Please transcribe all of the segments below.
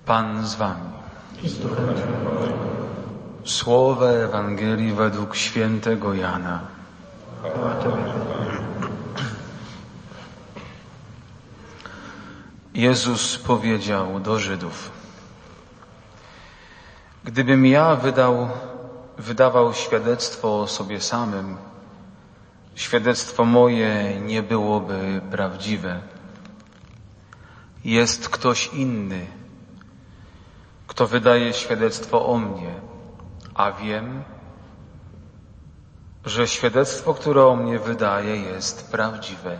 Pan z wami. Słowo Ewangelii według świętego Jana. Jezus powiedział do Żydów: gdybym ja wydawał świadectwo o sobie samym, świadectwo moje nie byłoby prawdziwe. Jest ktoś inny, kto wydaje świadectwo o mnie, a wiem, że świadectwo, które o mnie wydaje, jest prawdziwe.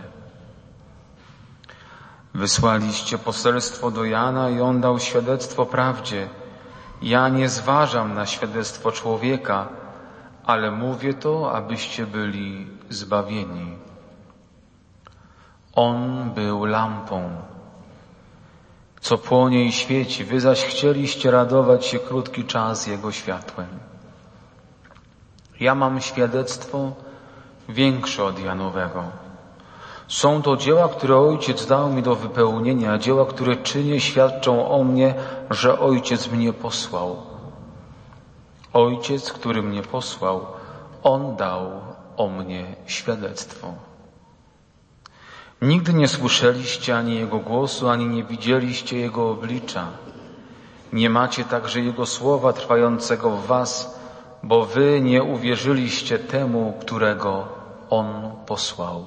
Wysłaliście poselstwo do Jana i on dał świadectwo prawdzie. Ja nie zważam na świadectwo człowieka, ale mówię to, abyście byli zbawieni. On był lampą, co płonie i świeci, wy zaś chcieliście radować się krótki czas Jego światłem. Ja mam świadectwo większe od Janowego. Są to dzieła, które Ojciec dał mi do wypełnienia, dzieła, które czynię, świadczą o mnie, że Ojciec mnie posłał. Ojciec, który mnie posłał, On dał o mnie świadectwo. Nigdy nie słyszeliście ani Jego głosu, ani nie widzieliście Jego oblicza. Nie macie także Jego słowa trwającego w was, bo wy nie uwierzyliście temu, którego On posłał.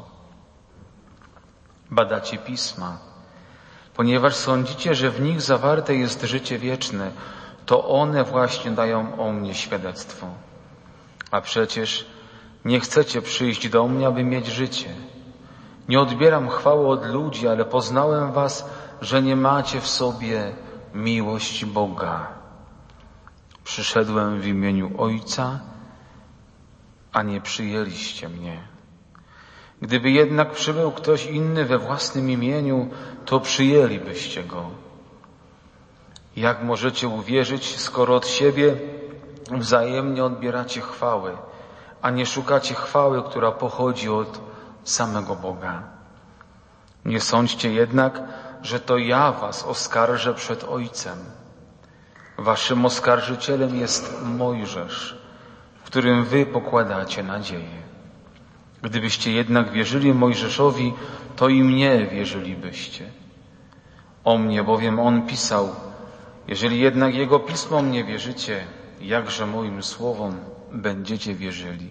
Badacie Pisma, ponieważ sądzicie, że w nich zawarte jest życie wieczne, to one właśnie dają o mnie świadectwo. A przecież nie chcecie przyjść do mnie, aby mieć życie. Nie odbieram chwały od ludzi, ale poznałem was, że nie macie w sobie miłości Boga. Przyszedłem w imieniu Ojca, a nie przyjęliście mnie. Gdyby jednak przybył ktoś inny we własnym imieniu, to przyjęlibyście go. Jak możecie uwierzyć, skoro od siebie wzajemnie odbieracie chwały, a nie szukacie chwały, która pochodzi od samego Boga? Nie sądźcie jednak, że to ja was oskarżę przed Ojcem. Waszym oskarżycielem jest Mojżesz, w którym wy pokładacie nadzieję. Gdybyście jednak wierzyli Mojżeszowi, to i mnie wierzylibyście. O mnie bowiem on pisał: jeżeli jednak jego pismom nie wierzycie, jakże moim słowom będziecie wierzyli?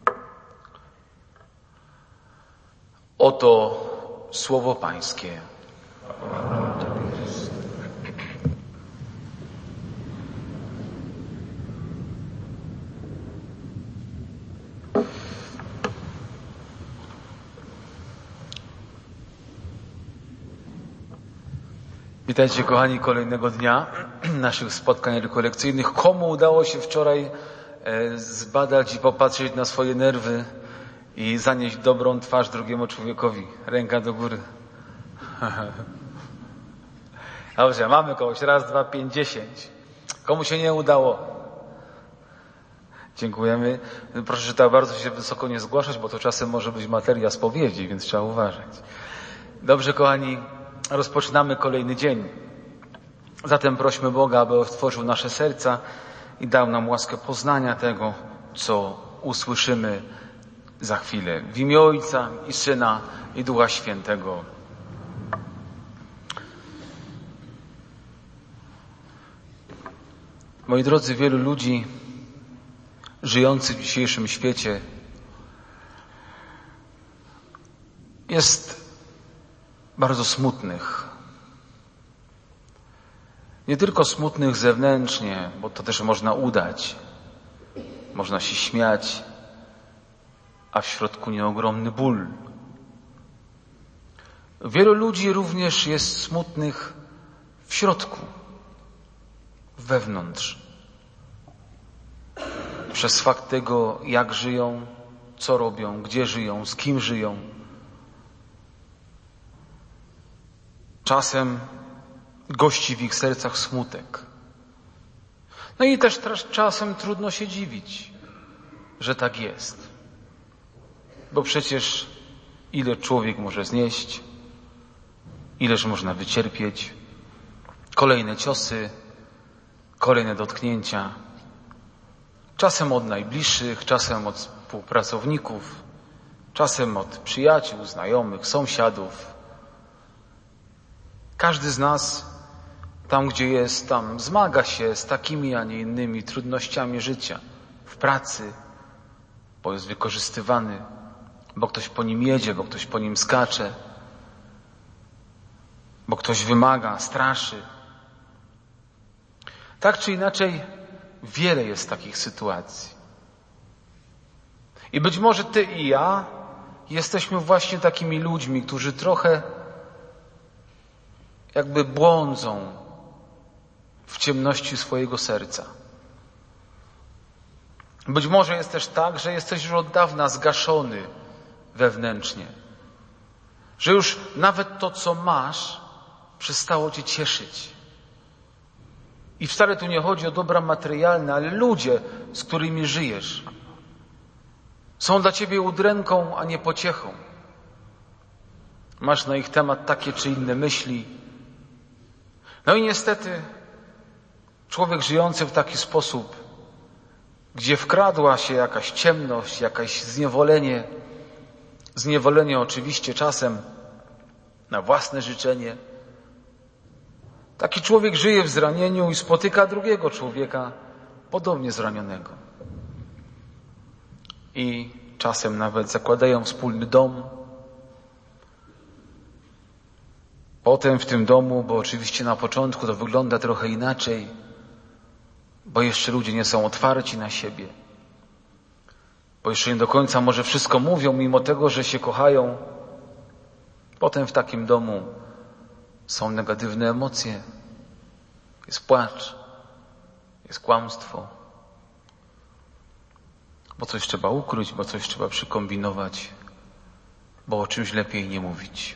Oto słowo Pańskie. Witajcie, kochani, kolejnego dnia naszych spotkań rekolekcyjnych. Komu udało się wczoraj zbadać i popatrzeć na swoje nerwy i zanieść dobrą twarz drugiemu człowiekowi? Ręka do góry. Dobrze, mamy kogoś. 1, 2, 5, 10. Komu się nie udało? Dziękujemy. Proszę tak bardzo się wysoko nie zgłaszać, bo to czasem może być materia spowiedzi, więc trzeba uważać. Dobrze, kochani. Rozpoczynamy kolejny dzień. Zatem prośmy Boga, aby otworzył nasze serca i dał nam łaskę poznania tego, co usłyszymy za chwilę. W imię Ojca i Syna i Ducha Świętego. Moi drodzy, wielu ludzi żyjących w dzisiejszym świecie jest bardzo smutnych. Nie tylko smutnych zewnętrznie, bo to też można udać. Można się śmiać, a w środku nie ogromny ból. Wielu ludzi również jest smutnych w środku, wewnątrz. Przez fakt tego, jak żyją, co robią, gdzie żyją, z kim żyją. Czasem gości w ich sercach smutek. No i też czasem trudno się dziwić, że tak jest. Bo przecież ile człowiek może znieść, ileż można wycierpieć, kolejne ciosy, kolejne dotknięcia. Czasem od najbliższych, czasem od współpracowników, czasem od przyjaciół, znajomych, sąsiadów. Każdy z nas, tam gdzie jest, tam zmaga się z takimi, a nie innymi trudnościami życia. W pracy, bo jest wykorzystywany, bo ktoś po nim jedzie, bo ktoś po nim skacze, bo ktoś wymaga, straszy. Tak czy inaczej, wiele jest takich sytuacji. I być może ty i ja jesteśmy właśnie takimi ludźmi, którzy trochę jakby błądzą w ciemności swojego serca. Być może jest też tak, że jesteś już od dawna zgaszony wewnętrznie. Że już nawet to, co masz, przestało cię cieszyć. I wcale tu nie chodzi o dobra materialne, ale ludzie, z którymi żyjesz, są dla ciebie udręką, a nie pociechą. Masz na ich temat takie czy inne myśli. No i niestety człowiek żyjący w taki sposób, gdzie wkradła się jakaś ciemność, jakieś zniewolenie oczywiście czasem na własne życzenie. Taki człowiek żyje w zranieniu i spotyka drugiego człowieka podobnie zranionego. I czasem nawet zakładają wspólny dom. Potem w tym domu, bo oczywiście na początku to wygląda trochę inaczej, bo jeszcze ludzie nie są otwarci na siebie, bo jeszcze nie do końca może wszystko mówią, mimo tego, że się kochają. Potem w takim domu są negatywne emocje, jest płacz, jest kłamstwo, bo coś trzeba ukryć, bo coś trzeba przykombinować, bo o czymś lepiej nie mówić.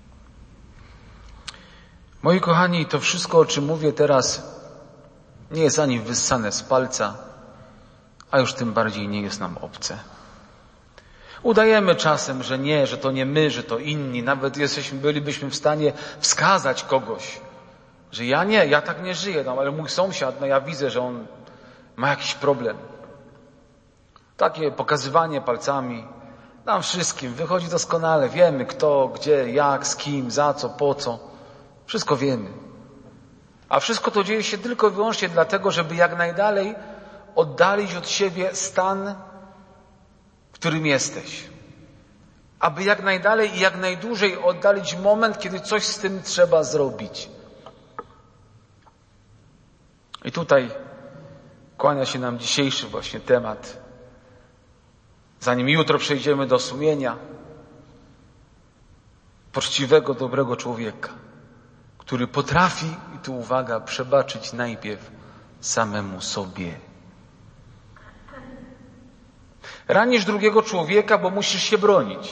Moi kochani, to wszystko, o czym mówię teraz, nie jest ani wyssane z palca, a już tym bardziej nie jest nam obce. Udajemy czasem, że nie, że to nie my, że to inni. Nawet bylibyśmy w stanie wskazać kogoś, że ja tak nie żyję, no ale mój sąsiad, no ja widzę, że on ma jakiś problem. Takie pokazywanie palcami nam wszystkim wychodzi doskonale. Wiemy kto, gdzie, jak, z kim, za co, po co. Wszystko wiemy. A wszystko to dzieje się tylko i wyłącznie dlatego, żeby jak najdalej oddalić od siebie stan, w którym jesteś. Aby jak najdalej i jak najdłużej oddalić moment, kiedy coś z tym trzeba zrobić. I tutaj kłania się nam dzisiejszy właśnie temat. Zanim jutro przejdziemy do sumienia, poczciwego, dobrego człowieka, który potrafi, i tu uwaga, przebaczyć najpierw samemu sobie. Ranisz drugiego człowieka, bo musisz się bronić.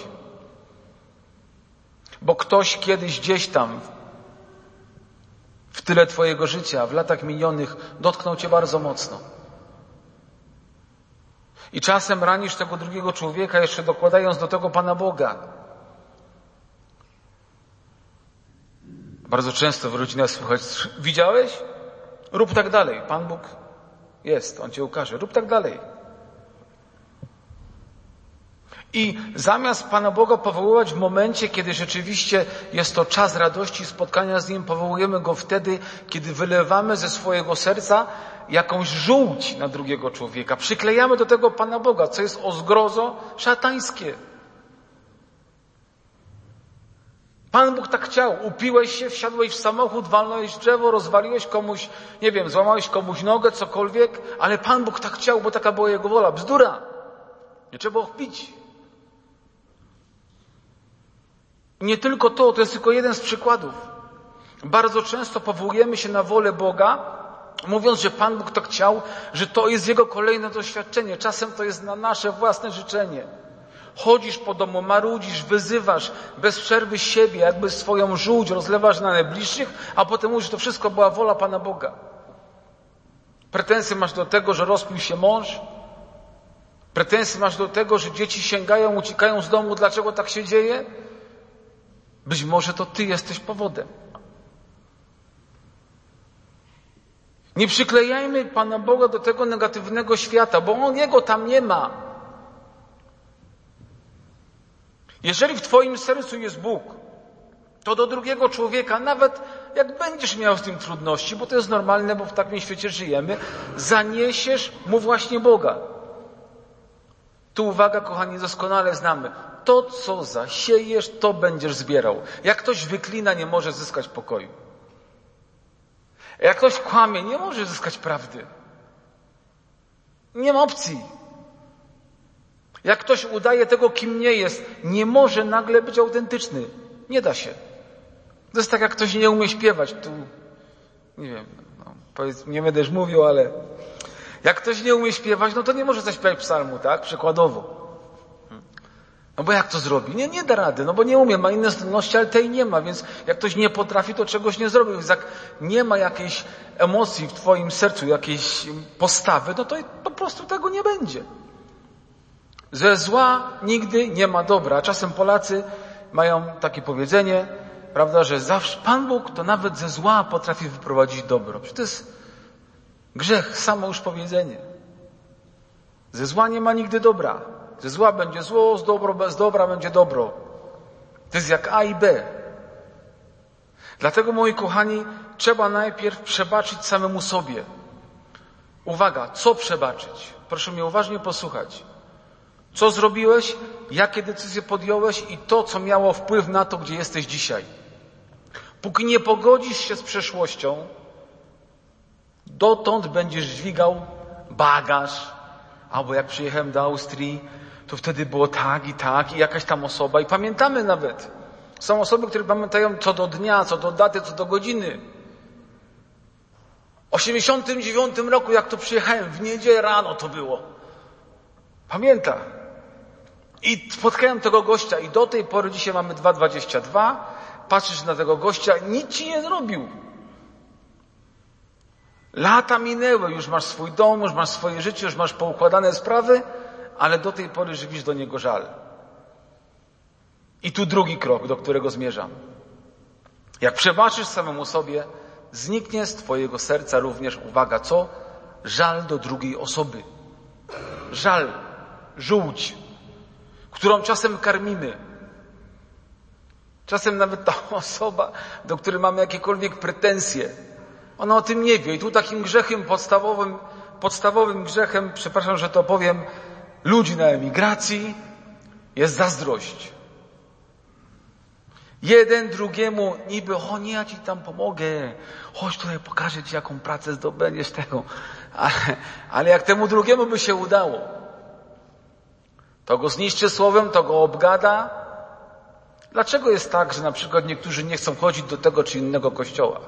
Bo ktoś kiedyś gdzieś tam w tyle twojego życia, w latach minionych dotknął cię bardzo mocno. I czasem ranisz tego drugiego człowieka, jeszcze dokładając do tego Pana Boga. Bardzo często w rodzinach słychać: widziałeś? Rób tak dalej. Pan Bóg jest, On cię ukaże. Rób tak dalej. I zamiast Pana Boga powoływać w momencie, kiedy rzeczywiście jest to czas radości spotkania z Nim, powołujemy Go wtedy, kiedy wylewamy ze swojego serca jakąś żółć na drugiego człowieka. Przyklejamy do tego Pana Boga, co jest o zgrozo szatańskie. Pan Bóg tak chciał. Upiłeś się, wsiadłeś w samochód, walnąłeś w drzewo, rozwaliłeś komuś, nie wiem, złamałeś komuś nogę, cokolwiek, ale Pan Bóg tak chciał, bo taka była Jego wola. Bzdura. Nie trzeba pić. Nie tylko to jest tylko jeden z przykładów. Bardzo często powołujemy się na wolę Boga, mówiąc, że Pan Bóg tak chciał, że to jest Jego kolejne doświadczenie. Czasem to jest na nasze własne życzenie. Chodzisz po domu, marudzisz, wyzywasz bez przerwy siebie, jakby swoją żółć rozlewasz na najbliższych, a potem mówisz, że to wszystko była wola Pana Boga. Pretensje masz do tego, że rozpił się mąż. Pretensje masz do tego, że dzieci sięgają, uciekają z domu. Dlaczego tak się dzieje? Być może to ty jesteś powodem. Nie przyklejajmy Pana Boga do tego negatywnego świata, bo Jego tam nie ma. Jeżeli w Twoim sercu jest Bóg, to do drugiego człowieka, nawet jak będziesz miał z tym trudności, bo to jest normalne, bo w takim świecie żyjemy, zaniesiesz mu właśnie Boga. Tu uwaga, kochani, doskonale znamy. To, co zasiejesz, to będziesz zbierał. Jak ktoś wyklina, nie może zyskać pokoju. Jak ktoś kłamie, nie może zyskać prawdy. Nie ma opcji. Jak ktoś udaje tego, kim nie jest, nie może nagle być autentyczny. Nie da się. To jest tak, jak ktoś nie umie śpiewać. Tu, nie wiem, nie będę już mówił, ale jak ktoś nie umie śpiewać, no to nie może zaśpiewać psalmu, tak? Przykładowo. No bo jak to zrobi? Nie da rady, no bo nie umie, ma inne zdolności, ale tej nie ma, więc jak ktoś nie potrafi, to czegoś nie zrobi. Więc jak nie ma jakiejś emocji w Twoim sercu, jakiejś postawy, no to po prostu tego nie będzie. Ze zła nigdy nie ma dobra. A czasem Polacy mają takie powiedzenie, prawda, że zawsze Pan Bóg to nawet ze zła potrafi wyprowadzić dobro. Przecież to jest grzech, samo już powiedzenie. Ze zła nie ma nigdy dobra. Ze zła będzie zło, z dobra będzie dobro. To jest jak A i B. Dlatego, moi kochani, trzeba najpierw przebaczyć samemu sobie. Uwaga, co przebaczyć? Proszę mnie uważnie posłuchać. Co zrobiłeś, jakie decyzje podjąłeś i to, co miało wpływ na to, gdzie jesteś dzisiaj. Póki nie pogodzisz się z przeszłością, dotąd będziesz dźwigał bagaż. Albo jak przyjechałem do Austrii, to wtedy było tak i jakaś tam osoba. I pamiętamy nawet. Są osoby, które pamiętają co do dnia, co do daty, co do godziny. W 89 roku, jak to przyjechałem, w niedzielę rano to było. Pamięta. I spotkałem tego gościa i do tej pory, dzisiaj mamy 2,22, patrzysz na tego gościa, nic ci nie zrobił. Lata minęły, już masz swój dom, już masz swoje życie, już masz poukładane sprawy, ale do tej pory żywisz do niego żal. I tu drugi krok, do którego zmierzam. Jak przebaczysz samemu sobie, zniknie z Twojego serca również, uwaga, co? Żal do drugiej osoby. Żal, żółć, którą czasem karmimy. Czasem nawet ta osoba, do której mamy jakiekolwiek pretensje, ona o tym nie wie. I tu takim grzechem podstawowym grzechem, przepraszam, że to powiem, ludzi na emigracji jest zazdrość. Jeden drugiemu niby, nie, ja ci tam pomogę, chodź tutaj, pokażę ci, jaką pracę zdobędziesz tego. Ale jak temu drugiemu by się udało, to go zniszczy słowem, to go obgada. Dlaczego jest tak, że na przykład niektórzy nie chcą chodzić do tego czy innego kościoła?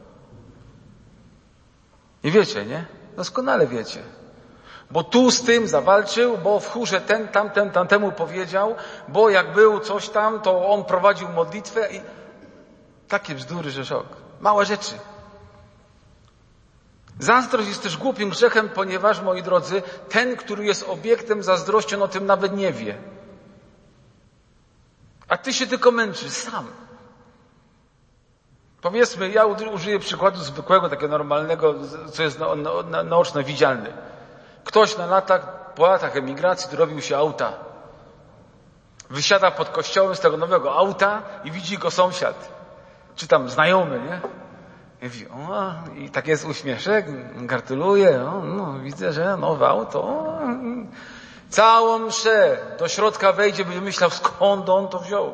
I wiecie, nie? Doskonale wiecie. Bo tu z tym zawalczył, bo w chórze tamtemu powiedział, bo jak był coś tam, to on prowadził modlitwę i takie bzdury, że szok. Małe rzeczy. Zazdrość jest też głupim grzechem, ponieważ, moi drodzy, ten, który jest obiektem zazdrości, on o tym nawet nie wie. A ty się tylko męczysz sam. Powiedzmy, ja użyję przykładu zwykłego, takiego normalnego, co jest naoczno widzialny. Ktoś po latach emigracji dorobił się auta. Wysiada pod kościołem z tego nowego auta i widzi go sąsiad. Czy tam znajomy, nie? I mówi, i tak jest uśmieszek, gratuluję, widzę, że nowe auto. Całą mszę do środka wejdzie, będzie myślał, skąd on to wziął.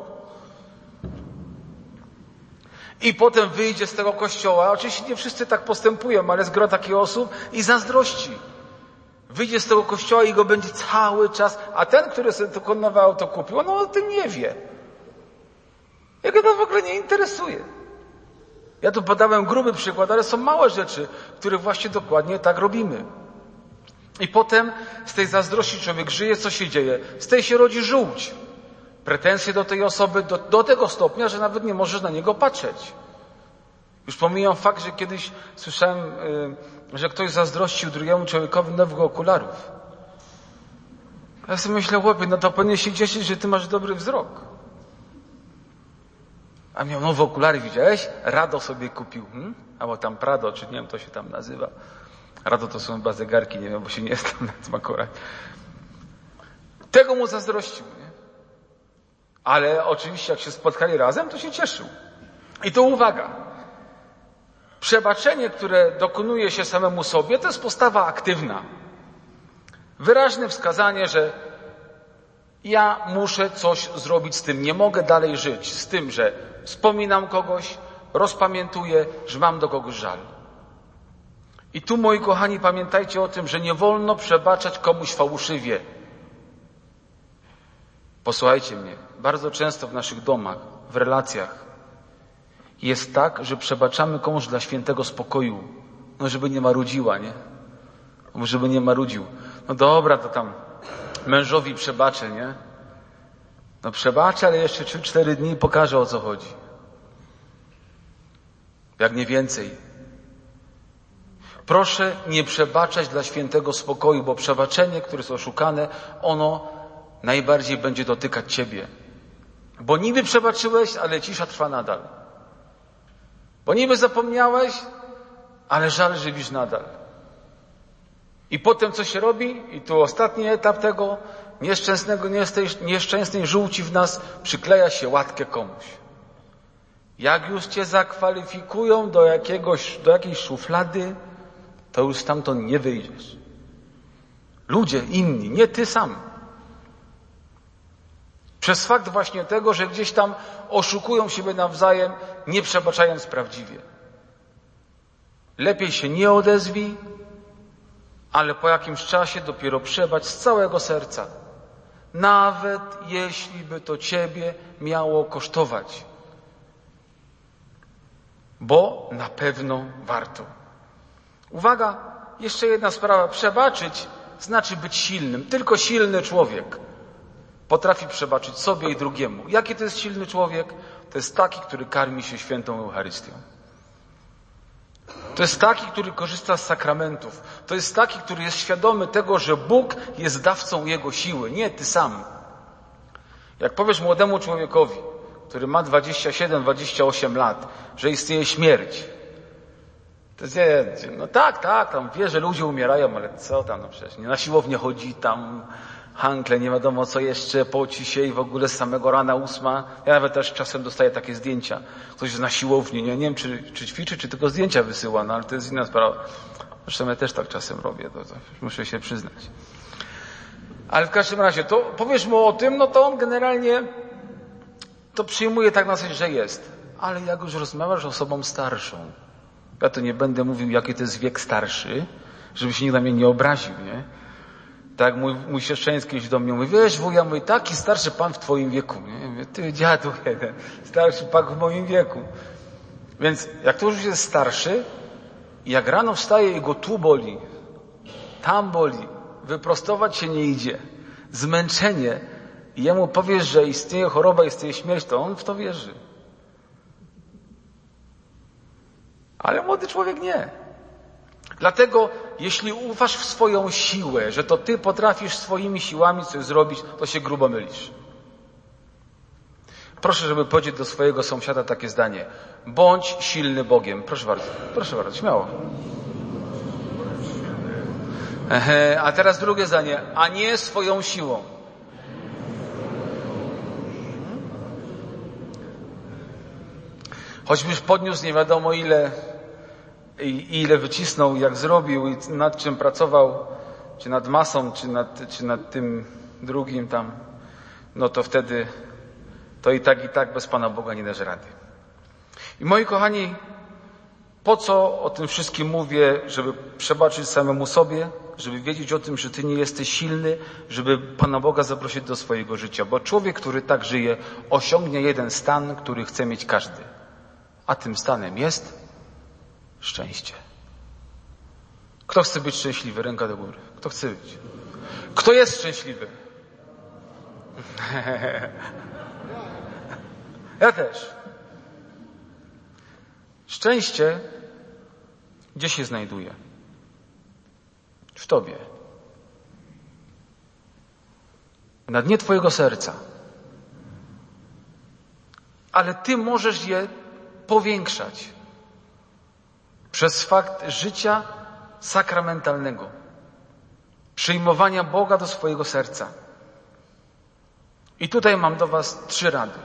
I potem wyjdzie z tego kościoła. Oczywiście nie wszyscy tak postępują, ale jest gro takich osób i zazdrości. Wyjdzie z tego kościoła i go będzie cały czas, a ten, który sobie to nowe auto kupił, on o tym nie wie. Jego to w ogóle nie interesuje. Ja tu podałem gruby przykład, ale są małe rzeczy, które właśnie dokładnie tak robimy. I potem z tej zazdrości człowiek żyje, co się dzieje? Z tej się rodzi żółć. Pretensje do tej osoby do tego stopnia, że nawet nie możesz na niego patrzeć. Już pomijam fakt, że kiedyś słyszałem, że ktoś zazdrościł drugiemu człowiekowi nowych okularów. Ja sobie myślę, chłopie, to powinien się cieszyć, że ty masz dobry wzrok. A miał nowe okulary, widziałeś? Rado sobie kupił. Albo tam Prado, czy nie wiem, to się tam nazywa. Rado to są chyba zegarki, nie wiem, bo się nie znam na tym akurat. Tego mu zazdrościł, nie? Ale oczywiście jak się spotkali razem, to się cieszył. I to uwaga. Przebaczenie, które dokonuje się samemu sobie, to jest postawa aktywna. Wyraźne wskazanie, że ja muszę coś zrobić z tym. Nie mogę dalej żyć z tym, że wspominam kogoś, rozpamiętuję, że mam do kogoś żal. I tu, moi kochani, pamiętajcie o tym, że nie wolno przebaczać komuś fałszywie. Posłuchajcie mnie. Bardzo często w naszych domach, w relacjach jest tak, że przebaczamy komuś dla świętego spokoju. No, żeby nie marudziła, nie? Żeby nie marudził. No dobra, to tam mężowi przebaczę, nie? No przebaczę, ale jeszcze 3-4 dni pokażę, o co chodzi. Jak nie więcej. Proszę nie przebaczać dla świętego spokoju, bo przebaczenie, które jest oszukane, ono najbardziej będzie dotykać ciebie. Bo niby przebaczyłeś, ale cisza trwa nadal. Bo niby zapomniałeś, ale żal żywisz nadal. I potem co się robi? I tu ostatni etap tego nieszczęsnej żółci w nas, przykleja się łatkę komuś. Jak już cię zakwalifikują do jakiejś szuflady, to już stamtąd nie wyjdziesz. Ludzie inni, nie ty sam. Przez fakt właśnie tego, że gdzieś tam oszukują siebie nawzajem, nie przebaczając prawdziwie. Lepiej się nie odezwij, ale po jakimś czasie dopiero przebacz z całego serca. Nawet jeśli by to ciebie miało kosztować. Bo na pewno warto. Uwaga, jeszcze jedna sprawa. Przebaczyć znaczy być silnym. Tylko silny człowiek potrafi przebaczyć sobie i drugiemu. Jaki to jest silny człowiek? To jest taki, który karmi się świętą Eucharystią. To jest taki, który korzysta z sakramentów. To jest taki, który jest świadomy tego, że Bóg jest dawcą jego siły, nie ty sam. Jak powiesz młodemu człowiekowi, który ma 27-28 lat, że istnieje śmierć, to jest, no tak, tam wie, że ludzie umierają, ale co tam, no przecież nie na siłownię chodzi, tam hankle, nie wiadomo co jeszcze, poci się i w ogóle z samego rana 8. Ja nawet też czasem dostaję takie zdjęcia. Ktoś jest na siłowni, nie wiem czy ćwiczy, czy tylko zdjęcia wysyła, no ale to jest inna sprawa. Zresztą ja też tak czasem robię, to muszę się przyznać. Ale w każdym razie, to powiesz mu o tym, no to on generalnie to przyjmuje tak na zasadzie, że jest. Ale jak już rozmawiasz z osobą starszą, ja to nie będę mówił, jaki to jest wiek starszy, żeby się nikt na mnie nie obraził, nie? Tak mój siostrzeński kiedyś do mnie mówi, wiesz wuja, mój taki starszy pan w twoim wieku. Nie? Ja mówię, ty dziadu jeden, starszy pan w moim wieku. Więc jak to już jest starszy, jak rano wstaje i go tu boli, tam boli, wyprostować się nie idzie, zmęczenie i jemu powiesz, że istnieje choroba, istnieje śmierć, to on w to wierzy. Ale młody człowiek nie. Dlatego, jeśli ufasz w swoją siłę, że to ty potrafisz swoimi siłami coś zrobić, to się grubo mylisz. Proszę, żeby powiedzieć do swojego sąsiada takie zdanie. Bądź silny Bogiem. Proszę bardzo, śmiało. A teraz drugie zdanie. A nie swoją siłą. Choćbyś podniósł nie wiadomo ile wycisnął, jak zrobił i nad czym pracował, czy nad masą, czy nad tym drugim tam, no to wtedy to i tak bez Pana Boga nie dasz rady. I moi kochani, po co o tym wszystkim mówię? Żeby przebaczyć samemu sobie, żeby wiedzieć o tym, że ty nie jesteś silny, żeby Pana Boga zaprosić do swojego życia. Bo człowiek, który tak żyje, osiągnie jeden stan, który chce mieć każdy. A tym stanem jest szczęście. Kto chce być szczęśliwy? Ręka do góry. Kto chce być? Kto jest szczęśliwy? Ja też. Szczęście gdzie się znajduje? W tobie. Na dnie twojego serca. ale Ty możesz je powiększać przez fakt życia sakramentalnego, przyjmowania Boga do swojego serca. I tutaj mam do Was 3 rady.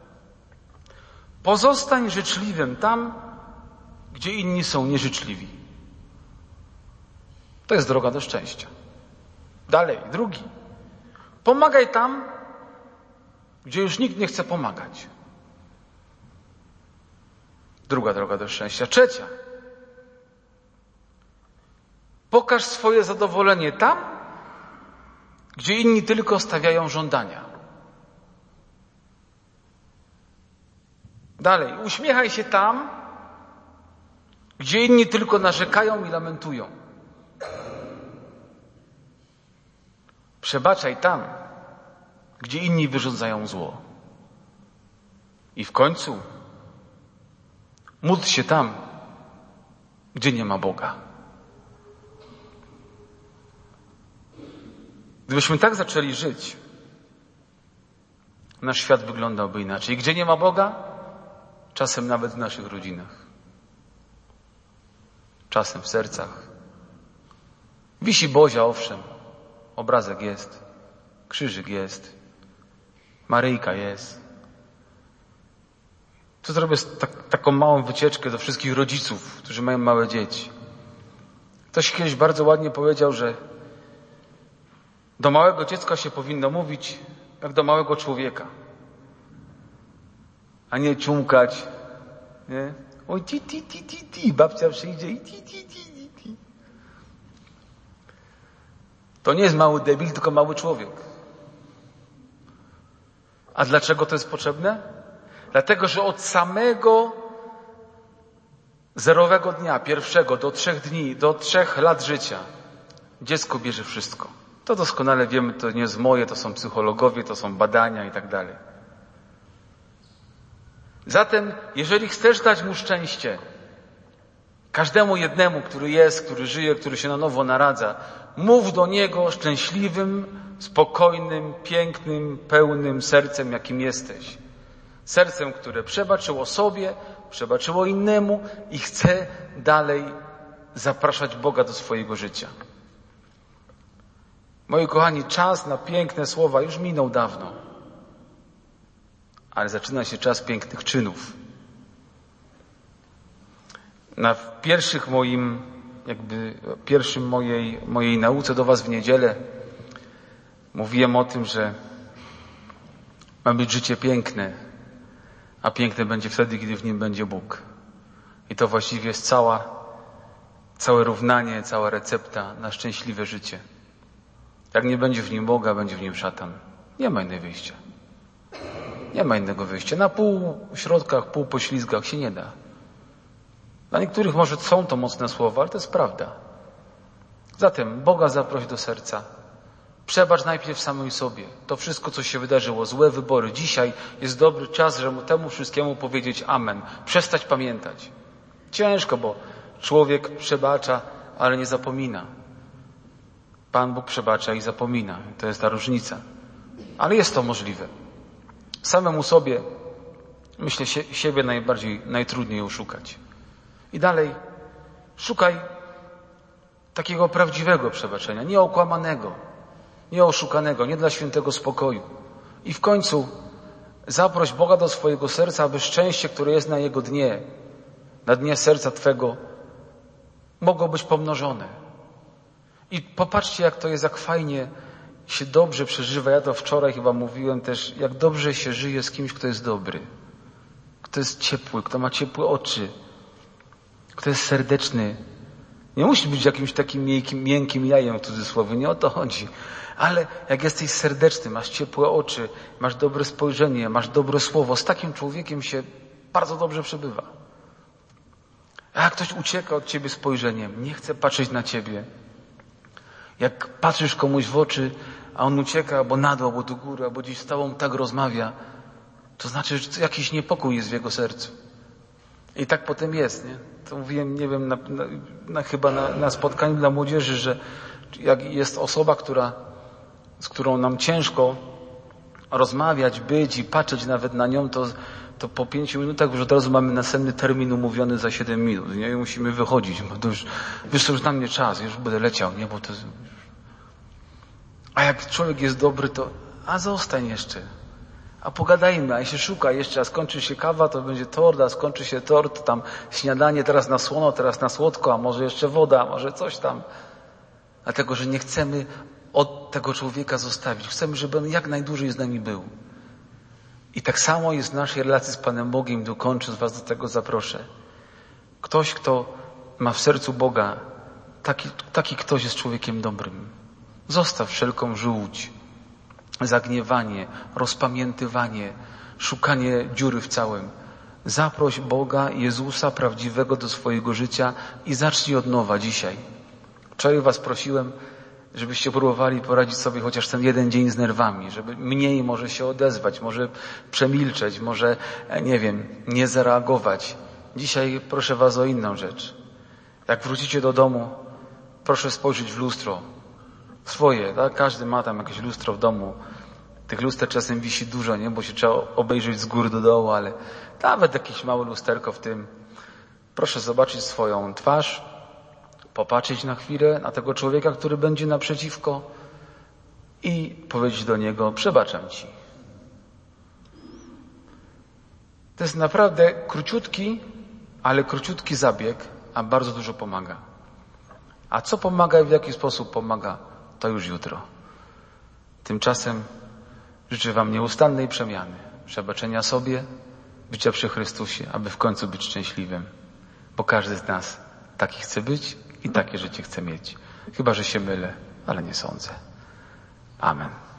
Pozostań życzliwym tam, gdzie inni są nieżyczliwi. To jest droga do szczęścia. Dalej, drugi. Pomagaj tam, gdzie już nikt nie chce pomagać. Druga droga do szczęścia. Trzecia. Pokaż swoje zadowolenie tam, gdzie inni tylko stawiają żądania. Dalej. Uśmiechaj się tam, gdzie inni tylko narzekają i lamentują. Przebaczaj tam, gdzie inni wyrządzają zło. I w końcu módl się tam, gdzie nie ma Boga. Gdybyśmy tak zaczęli żyć, nasz świat wyglądałby inaczej. Gdzie nie ma Boga? Czasem nawet w naszych rodzinach. Czasem w sercach. Wisi Bozia, owszem. Obrazek jest. Krzyżyk jest. Maryjka jest. Tu zrobię taką małą wycieczkę do wszystkich rodziców, którzy mają małe dzieci. Ktoś kiedyś bardzo ładnie powiedział, że do małego dziecka się powinno mówić jak do małego człowieka. A nie ciumkać. Nie? Oj, ti. Babcia przyjdzie i ti. To nie jest mały debil, tylko mały człowiek. A dlaczego to jest potrzebne? Dlatego, że od samego 0 dnia, pierwszego, do 3 dni, do 3 lat życia dziecko bierze wszystko. To doskonale wiemy, to nie jest moje, to są psychologowie, to są badania i tak dalej. Zatem, jeżeli chcesz dać mu szczęście, każdemu jednemu, który jest, który żyje, który się na nowo naradza, mów do niego szczęśliwym, spokojnym, pięknym, pełnym sercem, jakim jesteś. Sercem, które przebaczyło sobie, przebaczyło innemu i chce dalej zapraszać Boga do swojego życia. Moi kochani, czas na piękne słowa już minął dawno. Ale zaczyna się czas pięknych czynów. Na pierwszym mojej nauce do Was w niedzielę mówiłem o tym, że ma być życie piękne, a piękne będzie wtedy, kiedy w nim będzie Bóg. I to właściwie jest całe równanie, cała recepta na szczęśliwe życie. Jak nie będzie w nim Boga, będzie w nim szatan. Nie ma innego wyjścia. Nie ma innego wyjścia. Na pół środkach, pół poślizgach się nie da. Dla niektórych może są to mocne słowa, ale to jest prawda. Zatem Boga zaproś do serca. Przebacz najpierw samym sobie. To wszystko, co się wydarzyło, złe wybory. Dzisiaj jest dobry czas, żeby temu wszystkiemu powiedzieć amen. Przestać pamiętać. Ciężko, bo człowiek przebacza, ale nie zapomina. Pan Bóg przebacza i zapomina. To jest ta różnica. Ale jest to możliwe. Samemu sobie, myślę, siebie najtrudniej oszukać. I dalej, szukaj takiego prawdziwego przebaczenia, nie okłamanego, nie oszukanego, nie dla świętego spokoju. I w końcu zaproś Boga do swojego serca, aby szczęście, które jest na Jego dnie, na dnie serca Twego, mogło być pomnożone. I popatrzcie, jak to jest, jak fajnie się dobrze przeżywa. Ja to wczoraj chyba mówiłem też, jak dobrze się żyje z kimś, kto jest dobry, kto jest ciepły, kto ma ciepłe oczy, kto jest serdeczny. Nie musi być jakimś takim miękkim jajem, w cudzysłowie, nie o to chodzi. Ale jak jesteś serdeczny, masz ciepłe oczy, masz dobre spojrzenie, masz dobre słowo, z takim człowiekiem się bardzo dobrze przebywa. A jak ktoś ucieka od ciebie spojrzeniem, nie chce patrzeć na ciebie, jak patrzysz komuś w oczy, a on ucieka albo na dół, albo do góry, albo gdzieś z tobą tak rozmawia, to znaczy, że jakiś niepokój jest w jego sercu. I tak potem jest, nie? To mówiłem, nie wiem, chyba na spotkaniu dla młodzieży, że jak jest osoba, z którą nam ciężko rozmawiać, być i patrzeć nawet na nią, to po 5 minutach już od razu mamy następny termin umówiony za 7 minut, nie? I musimy wychodzić, bo to już, wiesz, to już na mnie czas, już będę leciał, nie? Bo to... A jak człowiek jest dobry, to a zostań jeszcze, a pogadajmy, a się szuka jeszcze, a skończy się kawa, to będzie tort, a skończy się tort, tam śniadanie, teraz na słono, teraz na słodko, a może jeszcze woda, a może coś tam. Dlatego, że nie chcemy od tego człowieka zostawić. Chcemy, żeby on jak najdłużej z nami był. I tak samo jest w naszej relacji z Panem Bogiem. Tu kończąc was do tego zaproszę. Ktoś, kto ma w sercu Boga, taki ktoś jest człowiekiem dobrym. Zostaw wszelką żółć, zagniewanie, rozpamiętywanie, szukanie dziury w całym. Zaproś Boga, Jezusa prawdziwego do swojego życia i zacznij od nowa dzisiaj. Wczoraj was prosiłem, żebyście próbowali poradzić sobie chociaż ten jeden dzień z nerwami, żeby mniej może się odezwać, może przemilczeć, może, nie wiem, nie zareagować. Dzisiaj proszę was o inną rzecz. Jak wrócicie do domu, proszę spojrzeć w lustro. Swoje, tak? Każdy ma tam jakieś lustro w domu. Tych luster czasem wisi dużo, nie? Bo się trzeba obejrzeć z góry do dołu, ale nawet jakieś małe lusterko w tym. Proszę zobaczyć swoją twarz, popatrzeć na chwilę na tego człowieka, który będzie naprzeciwko i powiedzieć do niego: przebaczam ci. To jest naprawdę króciutki, ale króciutki zabieg, a bardzo dużo pomaga. A co pomaga i w jaki sposób pomaga, to już jutro. Tymczasem życzę wam nieustannej przemiany, przebaczenia sobie, bycia przy Chrystusie, aby w końcu być szczęśliwym. Bo każdy z nas taki chce być i takie życie chce mieć. Chyba że się mylę, ale nie sądzę. Amen.